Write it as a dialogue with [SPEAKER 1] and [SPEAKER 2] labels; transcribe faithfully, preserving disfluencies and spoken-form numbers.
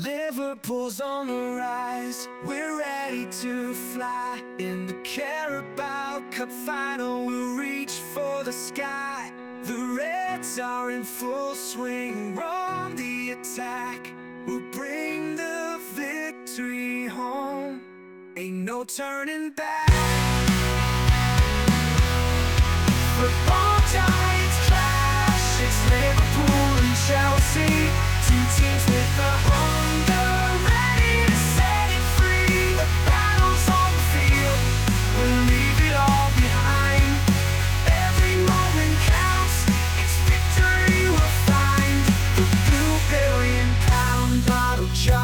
[SPEAKER 1] Liverpool's on the rise, we're ready to fly. In the Carabao Cup final, we'll reach for the sky. The Reds are in full swing, we're on the attack. We'll bring the victory home, ain't no turning back. Football giants clash, it's Liverpool and Chelsea, two teams with a hunger, ready to set it free. The battle's on the field, we'll leave it all behind. Every moment counts, it's victory we'll find. The blue billion pound bottle jar